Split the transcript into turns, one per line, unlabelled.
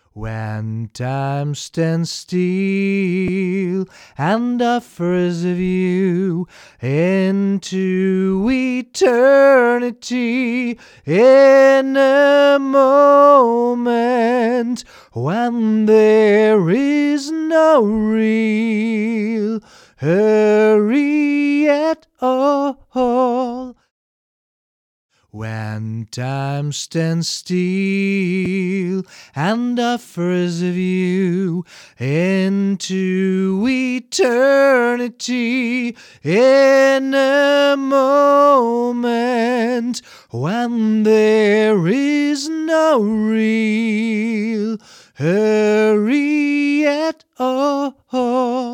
When time stands still and offers a view into eternity in a moment when there is no real hurry at all. When time stands still and offers a view into eternity in a moment when there is no real hurry at all.